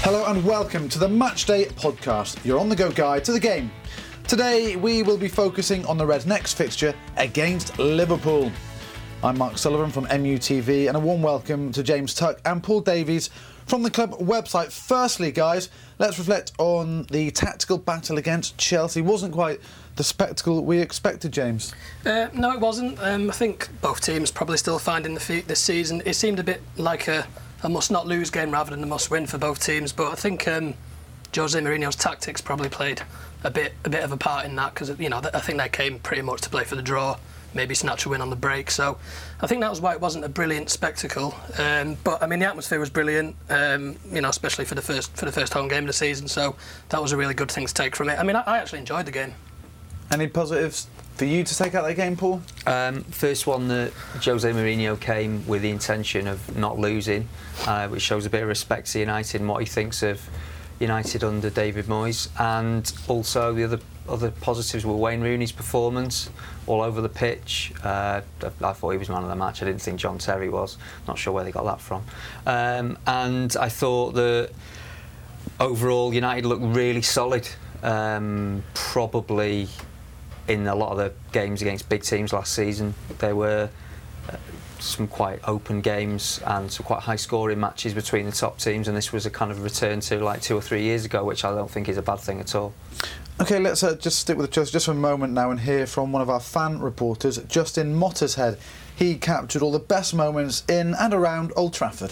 Hello and welcome to the Matchday podcast, your on-the-go guide to the game. Today we will be focusing on the Reds' next fixture against Liverpool. I'm Mark Sullivan from MUTV and a warm welcome to James Tuck and Paul Davies from the club website. Firstly, guys, let's reflect on the tactical battle against Chelsea. Wasn't quite the spectacle we expected, James. No, it wasn't. I think both teams probably still finding the feet this season. It seemed a bit like a must-not-lose game rather than a must-win for both teams. But I think Jose Mourinho's tactics probably played a bit of a part in that because I think they came pretty much to play for the draw, maybe snatch a win on the break. So I think that was why it wasn't a brilliant spectacle. But I mean, the atmosphere was brilliant. Especially for the first home game of the season. So that was a really good thing to take from it. I mean, I actually enjoyed the game. Any positives for you to take out that game, Paul? First one, that Jose Mourinho came with the intention of not losing, which shows a bit of respect to United and what he thinks of United under David Moyes. And also the other positives were Wayne Rooney's performance all over the pitch. I thought he was man of the match. I didn't think John Terry was. Not sure where they got that from. And I thought that overall United looked really solid. Probably in a lot of the games against big teams last season, there were some quite open games and some quite high-scoring matches between the top teams, and this was a kind of return to like 2 or 3 years ago, which I don't think is a bad thing at all. OK, let's just stick with Chelsea just for a moment now and hear from one of our fan reporters, Justin Mottershead. He captured all the best moments in and around Old Trafford.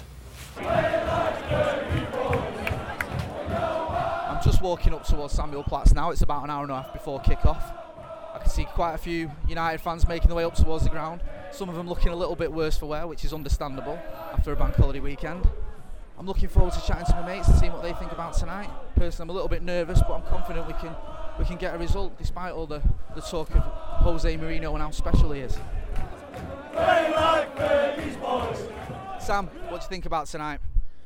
I'm just walking up towards Samuel Platz now. It's about an hour and a half before kick-off. I can see quite a few United fans making their way up towards the ground. Some of them looking a little bit worse for wear, which is understandable after a bank holiday weekend. I'm looking forward to chatting to my mates and seeing what they think about tonight. Personally, I'm a little bit nervous, but I'm confident we can get a result despite all the talk of Jose Mourinho and how special he is. Sam, what do you think about tonight?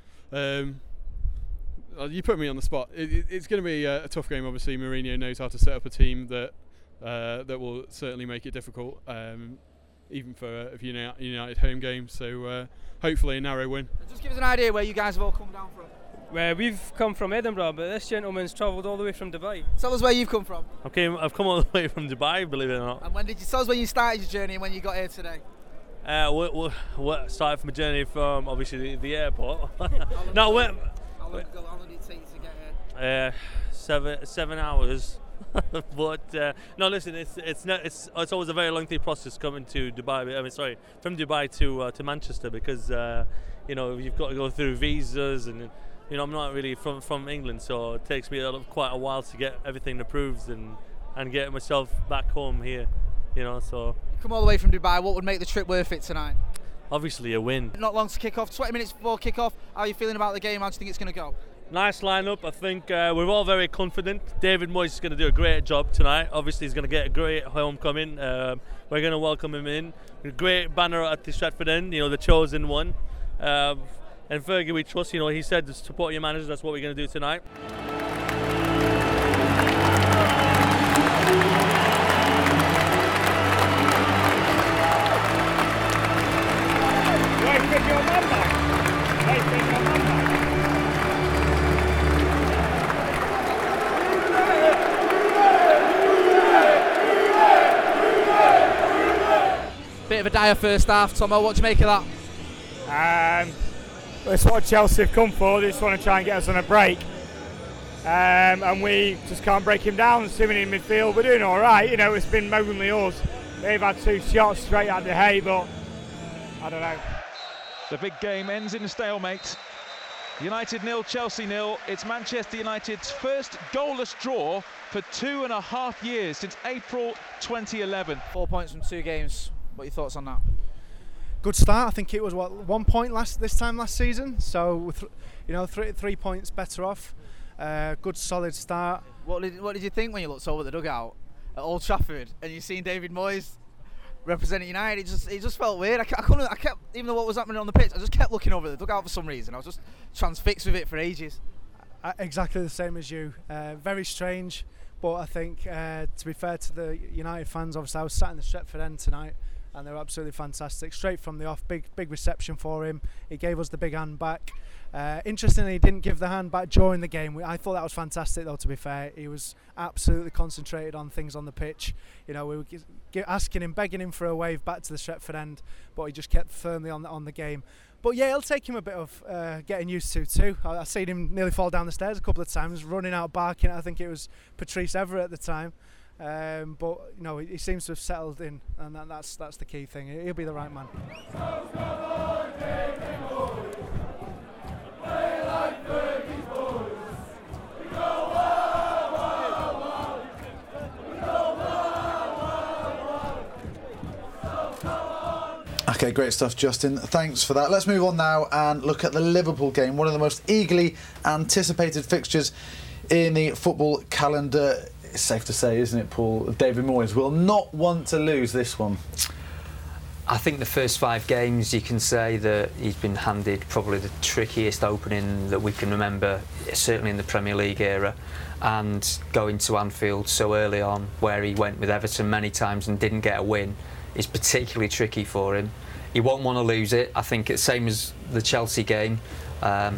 You put me on the spot. It's going to be a tough game. Obviously, Mourinho knows how to set up a team that will certainly make it difficult, even for a United home game. So hopefully a narrow win. Just give us an idea where you guys have all come down from. Where we've come from Edinburgh, but this gentleman's travelled all the way from Dubai. Tell us where you've come from. I've come all the way from Dubai, believe it or not. And when did you tell us when you started your journey and when you got here today? We started from a journey from obviously the airport. How long did it take you to get here? 7 hours. But no, listen, it's always a very lengthy process coming to Dubai. From Dubai to Manchester, because you've got to go through visas, and I'm not really from England, so it takes me quite a while to get everything approved and get myself back home here. So you come all the way from Dubai. What would make the trip worth it tonight? Obviously a win. Not long to kick off. 20 minutes before kick off. How are you feeling about the game? How do you think it's going to go? Nice lineup. I think we're all very confident. David Moyes is going to do a great job tonight. Obviously, he's going to get a great homecoming. We're going to welcome him in. A great banner at the Stratford end, the chosen one. And Fergie, we trust. He said to support your manager. That's what we're going to do tonight. Bit of a dire first half. Tomo, what do you make of that? It's what Chelsea have come for. They just want to try and get us on a break. And we just can't break him down. Swimming in midfield, we're doing all right. It's been mainly us. They've had 2 shots straight at De Gea, but I don't know. The big game ends in a stalemate. United 0, Chelsea 0. It's Manchester United's first goalless draw for 2.5 years, since April 2011. 4 points from 2 games. What are your thoughts on that? Good start. I think it was 1 point this time last season. So 3 points better off. Good solid start. What did you think when you looked over the dugout at Old Trafford and you seen David Moyes representing United? It just felt weird. I kept, even though what was happening on the pitch, I just kept looking over the dugout for some reason. I was just transfixed with it for ages. Exactly the same as you. Very strange. But I think, to be fair to the United fans, obviously I was sat in the Stretford end tonight, and they were absolutely fantastic. Straight from the off, big reception for him. He gave us the big hand back. Interestingly, he didn't give the hand back during the game. I thought that was fantastic, though, to be fair. He was absolutely concentrated on things on the pitch. You know, we were asking him, begging him for a wave back to the Stretford end, but he just kept firmly on the game. But yeah, it'll take him a bit of getting used to too. I've seen him nearly fall down the stairs a couple of times, running out barking. I think it was Patrice Evra at the time. But you know, he seems to have settled in, and that's the key thing. He'll be the right man. Okay, great stuff, Justin. Thanks for that. Let's move on now and look at the Liverpool game, one of the most eagerly anticipated fixtures in the football calendar. It's safe to say, isn't it, Paul? David Moyes will not want to lose this one. I think the first 5 games, you can say that he's been handed probably the trickiest opening that we can remember, certainly in the Premier League era. And going to Anfield so early on, where he went with Everton many times and didn't get a win, is particularly tricky for him. He won't want to lose it. I think it's same as the Chelsea game. A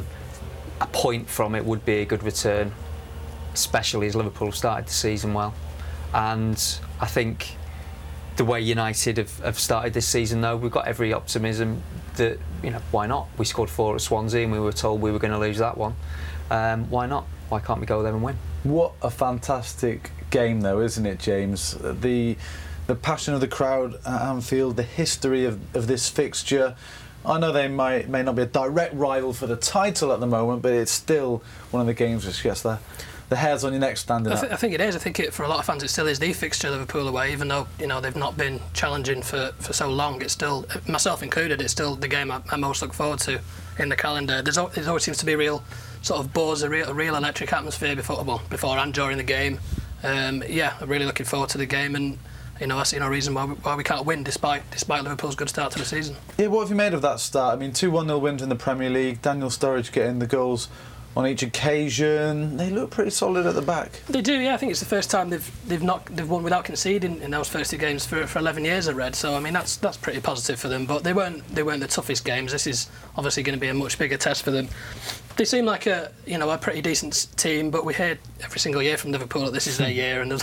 point from it would be a good return, especially as Liverpool started the season well. And I think the way United have started this season, though, we've got every optimism that, you know, why not? We scored 4 at Swansea and we were told we were going to lose that one. Why not? Why can't we go there and win? What a fantastic game, though, isn't it, James? The passion of the crowd at Anfield, the history of this fixture. I know they may not be a direct rival for the title at the moment, but it's still one of the games which gets the hairs on your neck standing up. I think it is. I think for a lot of fans it still is the fixture, Liverpool away, even though, you know, they've not been challenging for so long. It's still, myself included, it's still the game I most look forward to in the calendar. There always seems to be a real sort of buzz, a real electric atmosphere before and during the game. Yeah, I'm really looking forward to the game, and you know, I see no reason why we can't win despite Liverpool's good start to the season. Yeah, what have you made of that start? I mean, 2 1-0 wins in the Premier League, Daniel Sturridge getting the goals on each occasion. They look pretty solid at the back. They do, yeah. I think it's the first time they've won without conceding in those first 2 games for 11 years, I read. So I mean, that's pretty positive for them. But they weren't the toughest games. This is obviously going to be a much bigger test for them. They seem like a pretty decent team, but we hear every single year from Liverpool that this is their year, and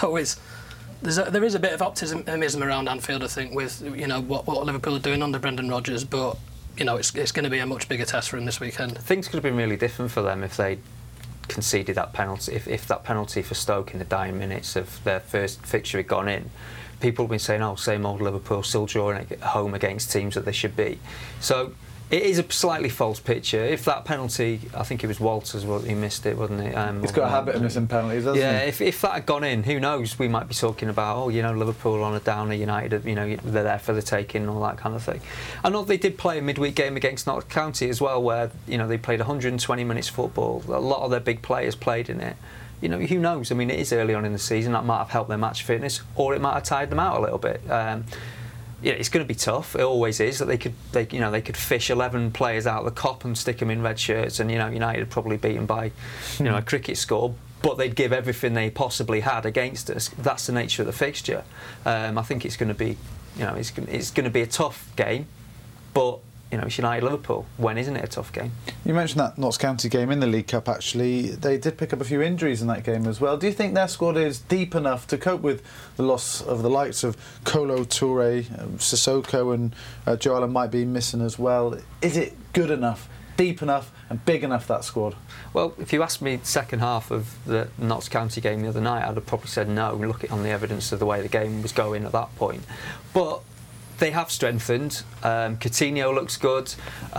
there is a bit of optimism around Anfield, I think, with, you know, what Liverpool are doing under Brendan Rodgers, but you know, it's going to be a much bigger test for him this weekend. Things could have been really different for them if they conceded that penalty. If that penalty for Stoke in the dying minutes of their first fixture had gone in, people have been saying, "Oh, same old Liverpool, still drawing at home against teams that they should be." So it is a slightly false picture. If that penalty, I think it was Walters, he missed it, wasn't it? He's got a habit of missing penalties, doesn't he? Yeah, if that had gone in, who knows? We might be talking about, oh, you know, Liverpool on a downer, United, you know, they're there for the taking and all that kind of thing. I know they did play a midweek game against Notts County as well, where, you know, they played 120 minutes football. A lot of their big players played in it. You know, who knows? I mean, it is early on in the season. That might have helped their match fitness, or it might have tired them out a little bit. Yeah, it's going to be tough. It always is. That they could fish 11 players out of the cop and stick them in red shirts, and, you know, United would probably beat them by, you know, a cricket score. But they'd give everything they possibly had against us. That's the nature of the fixture. I think it's going to be, you know, it's going to be a tough game, but, you know, it's United-Liverpool. When isn't it a tough game? You mentioned that Notts County game in the League Cup, actually. They did pick up a few injuries in that game as well. Do you think their squad is deep enough to cope with the loss of the likes of Kolo Toure, Sissoko and Joe Allen might be missing as well? Is it good enough, deep enough and big enough, that squad? Well, if you asked me the second half of the Notts County game the other night, I'd have probably said no, looking on the evidence of the way the game was going at that point. But they have strengthened. Coutinho looks good.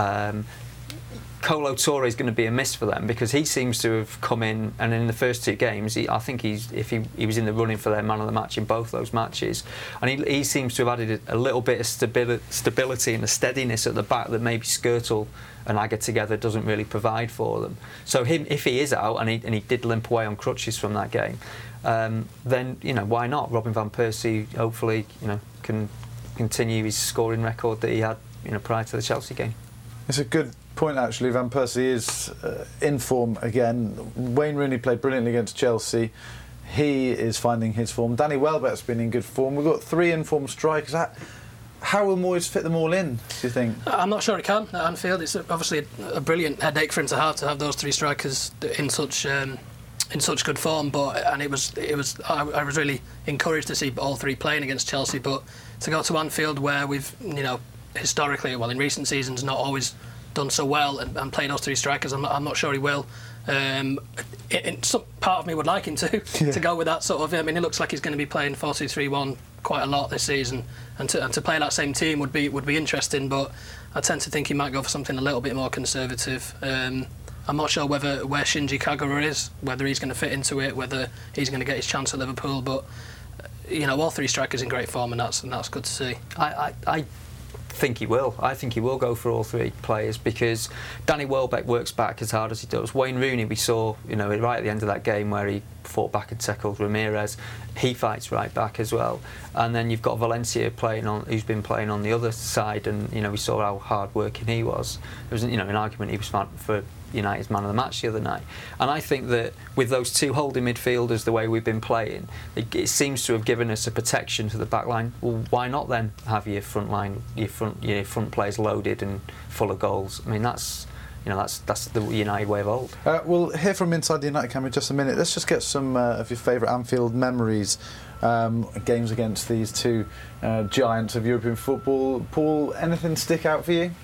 Kolo Toure is going to be a miss for them because he seems to have come in, and in the first 2 games, I think he was in the running for their man of the match in both those matches, and he seems to have added a little bit of stability and a steadiness at the back that maybe Skrtel and Agger together doesn't really provide for them. So if he is out, and he did limp away on crutches from that game, then, you know, why not? Robin van Persie hopefully, you know, can continue his scoring record that he had, you know, prior to the Chelsea game. It's a good point, actually. Van Persie is in form again. Wayne Rooney played brilliantly against Chelsea. He is finding his form. Danny Welbeck's been in good form. We've got 3 in-form strikers. how will Moyes fit them all in, do you think? I'm not sure he can at Anfield. It's obviously a brilliant headache for him to have those three strikers in such good form. But I was really encouraged to see all three playing against Chelsea. But to go to Anfield, where we've historically, well, in recent seasons, not always done so well, and play those three strikers, I'm not sure he will. Some part of me would like him to go with that sort of. I mean, it looks like he's going to be playing 4-2-3-1 quite a lot this season, and to play that same team would be interesting. But I tend to think he might go for something a little bit more conservative. I'm not sure where Shinji Kagawa is, whether he's going to fit into it, whether he's going to get his chance at Liverpool. But all three strikers in great form, and that's good to see. I think he will. I think he will go for all three players, because Danny Welbeck works back as hard as he does. Wayne Rooney, we saw, right at the end of that game where he fought back and tackled Ramirez, he fights right back as well. And then you've got Valencia who's been playing on the other side, and we saw how hard working he was. There was an argument he was for United's man of the match the other night. And I think that with those two holding midfielders, the way we've been playing, it seems to have given us a protection to the back line. Well, why not then have your front players loaded and full of goals? I mean, that's the United way of old. We'll hear from inside the United camp in just a minute. Let's just get some of your favourite Anfield memories, games against these two giants of European football. Paul, anything stick out for you?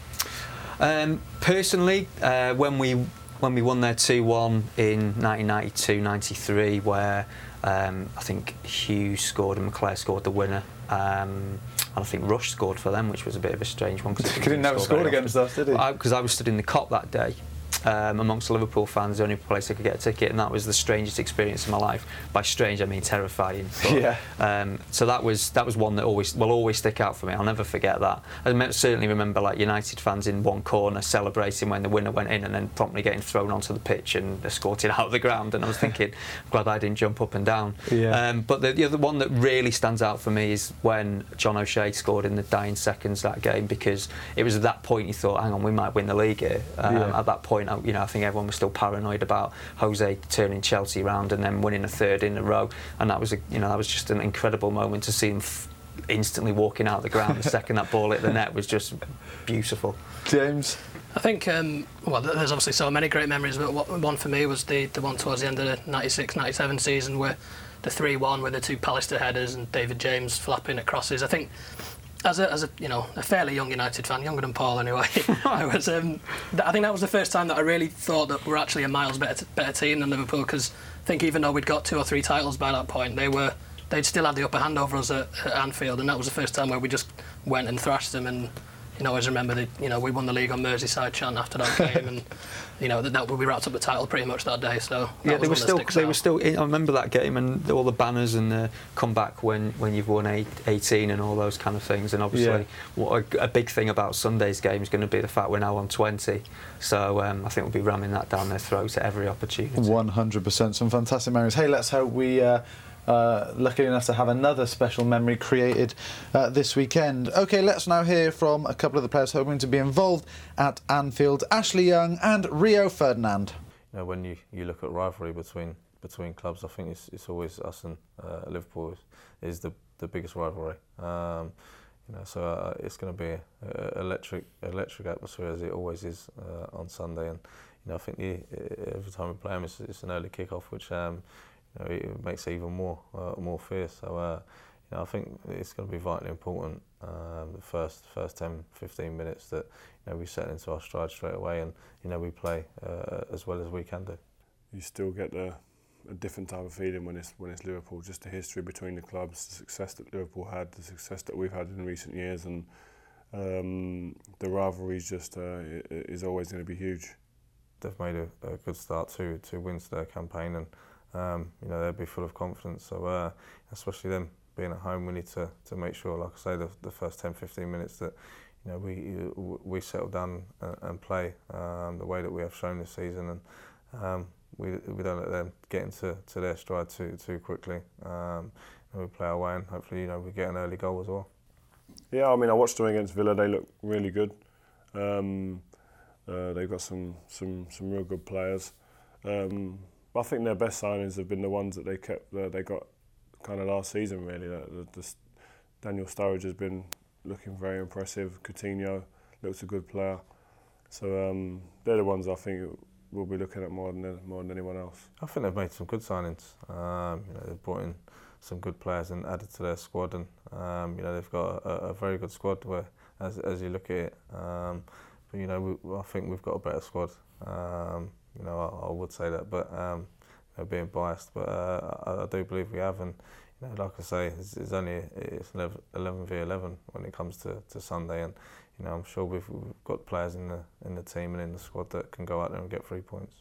Personally, when we won their 2-1 in 1992-93, where I think Hughes scored and McClair scored the winner, and I think Rush scored for them, which was a bit of a strange one. Because he never scored against us, did he? Because I was stood in the Kop that day. Amongst Liverpool fans, the only place I could get a ticket, and that was the strangest experience of my life. By strange, I mean terrifying. But, so that was one that will always stick out for me. I'll never forget that. I certainly remember United fans in one corner celebrating when the winner went in, and then promptly getting thrown onto the pitch and escorted out of the ground. And I was thinking, I'm glad I didn't jump up and down. But the other one that really stands out for me is when John O'Shea scored in the dying seconds that game, because it was at that point you thought, hang on, we might win the league here. At that point, I think everyone was still paranoid about Jose turning Chelsea around and then winning a third in a row, and that was just an incredible moment to see him instantly walking out the ground the second that ball hit the net was just beautiful. James? I think, there's obviously so many great memories, but one for me was the one towards the end of the 96-97 season, where the 3-1 with the two Pallister headers and David James flapping at crosses. I think as a fairly young United fan, younger than Paul anyway, I think that was the first time that I really thought that we're actually a miles better team than Liverpool, because I think even though we'd got 2 or 3 titles by that point, they'd still had the upper hand over us at Anfield, and that was the first time where we just went and thrashed them. And I always remember we won the league on Merseyside chant after that game, and that we wrapped up the title pretty much that day. So they were still. I remember that game and all the banners and the comeback when you've won 18 and all those kind of things. And obviously, what a big thing about Sunday's game is going to be the fact we're now on 20. So I think we'll be ramming that down their throats at every opportunity. 100%. Some fantastic memories. Hey, let's hope we. Lucky enough to have another special memory created this weekend. OK, let's now hear from a couple of the players hoping to be involved at Anfield, Ashley Young and Rio Ferdinand. When you look at rivalry between clubs, I think it's always us and Liverpool is the biggest rivalry. So it's going to be electric atmosphere, as it always is on Sunday. And I think every time we play them, it's an early kick-off, which it makes it even more fierce. So I think it's going to be vitally important the first 10-15 minutes that we set into our stride straight away, and we play as well as we can do. You still get a different type of feeling when it's Liverpool. Just the history between the clubs, the success that Liverpool had, the success that we've had in recent years, and the rivalry is always going to be huge. They've made a good start to wins their campaign, and they'll be full of confidence. So especially them being at home, we need to make sure, like I say, the first 10-15 minutes that we settle down and play the way that we have shown this season, and we don't let them get into their stride too quickly. And we play our way, and hopefully we get an early goal as well. Yeah, I mean, I watched them against Villa. They look really good. They've got some real good players. I think their best signings have been the ones that they got kind of last season, really. Daniel Sturridge has been looking very impressive. Coutinho looks a good player. So they're the ones I think we'll be looking at more than anyone else. I think they've made some good signings. They've brought in some good players and added to their squad, and they've got a very good squad. Where, as you look at it, but I think we've got a better squad. I would say that, but being biased, but I do believe we have. And like I say, it's 11v11 when it comes to Sunday, and I'm sure we've got players in the team and in the squad that can go out there and get 3 points.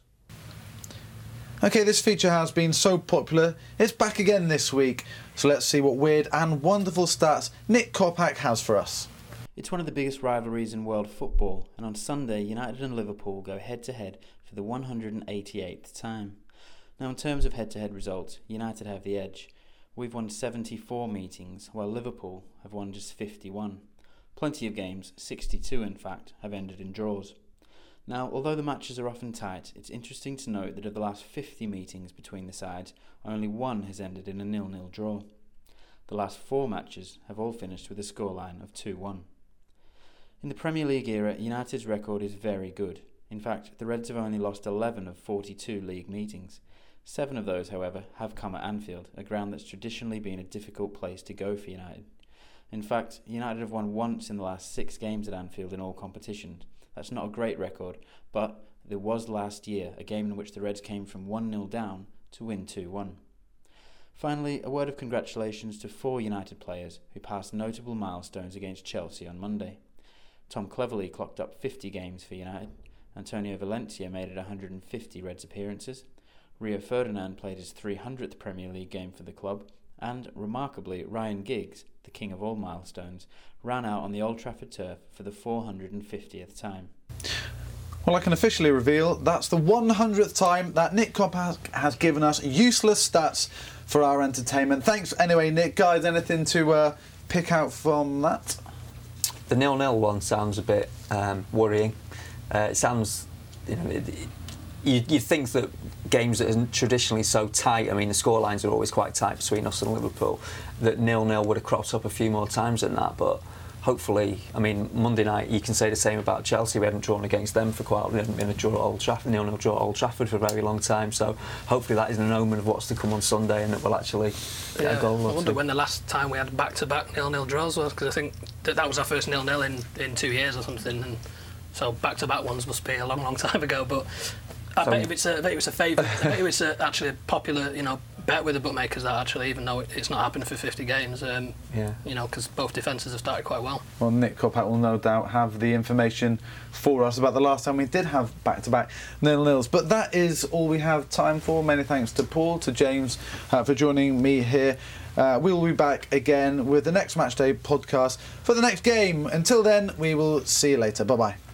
Okay, this feature has been so popular, it's back again this week. So let's see what weird and wonderful stats Nick Kopak has for us. It's one of the biggest rivalries in world football, and on Sunday, United and Liverpool go head-to-head for the 188th time. Now, in terms of head-to-head results, United have the edge. We've won 74 meetings, while Liverpool have won just 51. Plenty of games, 62 in fact, have ended in draws. Now, although the matches are often tight, it's interesting to note that of the last 50 meetings between the sides, only one has ended in a 0-0 draw. The last 4 matches have all finished with a scoreline of 2-1. In the Premier League era, United's record is very good. In fact, the Reds have only lost 11 of 42 league meetings. 7 of those, however, have come at Anfield, a ground that's traditionally been a difficult place to go for United. In fact, United have won once in the last 6 games at Anfield in all competitions. That's not a great record, but there was last year, a game in which the Reds came from 1-0 down to win 2-1. Finally, a word of congratulations to 4 United players who passed notable milestones against Chelsea on Monday. Tom Cleverley clocked up 50 games for United. Antonio Valencia made it 150 Reds appearances. Rio Ferdinand played his 300th Premier League game for the club. And, remarkably, Ryan Giggs, the king of all milestones, ran out on the Old Trafford turf for the 450th time. Well, I can officially reveal that's the 100th time that Nick Kopak has given us useless stats for our entertainment. Thanks anyway, Nick. Guys, anything to pick out from that? The 0-0 one sounds a bit worrying. It sounds, you'd think that games that are traditionally so tight, I mean, the scorelines are always quite tight between us and Liverpool, that 0-0 would have cropped up a few more times than that, but hopefully, I mean, Monday night, you can say the same about Chelsea. We hadn't drawn against them for quite, we hadn't been a draw at Old Trafford, 0-0 draw at Old Trafford for a very long time, so hopefully that is an omen of what's to come on Sunday and that we'll actually get a goal. I wonder when the last time we had back-to-back 0-0 draws was, because I think that was our first 0-0 in 2 years or something, and so back-to-back ones must be a long time ago, but I bet if it's a favourite, I bet if it's actually a popular, bet with the bookmakers that actually, even though it's not happened for 50 games, because both defences have started quite well. Well, Nick Kopak will no doubt have the information for us about the last time we did have back-to-back 0-0s. But that is all we have time for. Many thanks to Paul, to James for joining me here. We will be back again with the next Matchday podcast for the next game. Until then, we will see you later. Bye-bye.